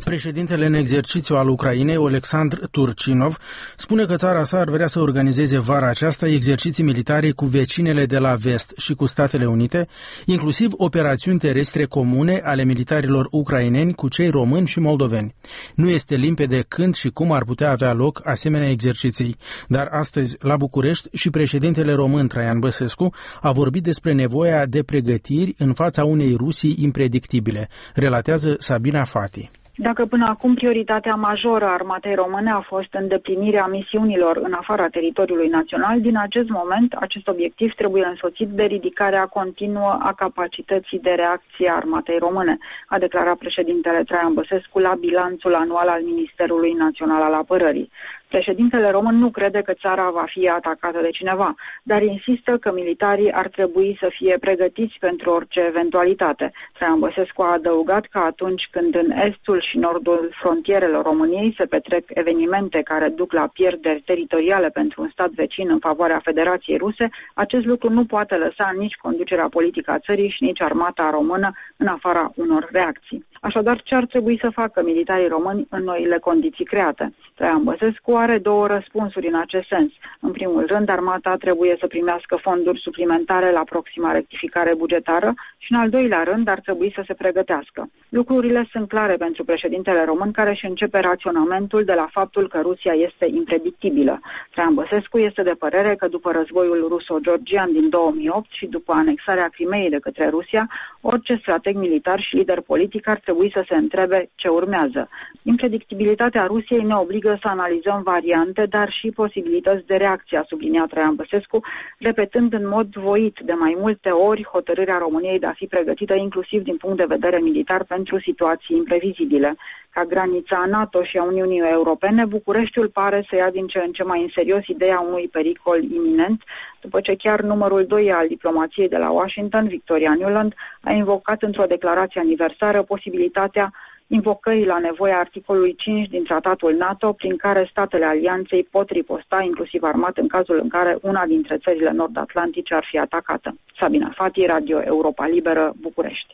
Președintele în exercițiu al Ucrainei, Oleksandr Turchinov, spune că țara sa ar vrea să organizeze vara aceasta exerciții militare cu vecinele de la vest și cu Statele Unite, inclusiv operațiuni terestre comune ale militarilor ucraineni cu cei români și moldoveni. Nu este limpede când și cum ar putea avea loc asemenea exerciții, dar astăzi, la București, și președintele român Traian Băsescu a vorbit despre nevoia de pregătiri în fața unei Rusii impredictibile, relatează Sabina Fati. Dacă până acum prioritatea majoră a armatei române a fost îndeplinirea misiunilor în afara teritoriului național, din acest moment acest obiectiv trebuie însoțit de ridicarea continuă a capacității de reacție a armatei române, a declarat președintele Traian Băsescu la bilanțul anual al Ministerului Național al Apărării. Președintele român nu crede că țara va fi atacată de cineva, dar insistă că militarii ar trebui să fie pregătiți pentru orice eventualitate. Traian Băsescu a adăugat că atunci când în estul și nordul frontierelor României se petrec evenimente care duc la pierderi teritoriale pentru un stat vecin în favoarea Federației Ruse, acest lucru nu poate lăsa nici conducerea politică a țării și nici armata română în afara unor reacții. Așadar, ce ar trebui să facă militarii români în noile condiții create? Traian Băsescu are două răspunsuri în acest sens. În primul rând, armata trebuie să primească fonduri suplimentare la proxima rectificare bugetară și, în al doilea rând, ar trebui să se pregătească. Lucrurile sunt clare pentru președintele român, care își începe raționamentul de la faptul că Rusia este impredictibilă. Traian Băsescu este de părere că după războiul ruso-georgian din 2008 și după anexarea Crimeei de către Rusia, orice strateg militar și lider politic ar trebui să se întrebe ce urmează. Impredictibilitatea Rusiei ne obligă să analizăm variante, dar și posibilități de reacție, a subliniat Traian Băsescu, repetând în mod voit de mai multe ori hotărârea României de a fi pregătită inclusiv din punct de vedere militar pentru situații imprevizibile. Ca granița NATO și a Uniunii Europene, Bucureștiul pare să ia din ce în ce mai în serios ideea unui pericol iminent, după ce chiar numărul 2 al diplomației de la Washington, Victoria Nuland, a invocat într-o declarație aniversară posibilitatea invocării la nevoia articolului 5 din tratatul NATO, prin care statele alianței pot riposta, inclusiv armat, în cazul în care una dintre țările nord-atlantice ar fi atacată. Sabina Fati, Radio Europa Liberă, București.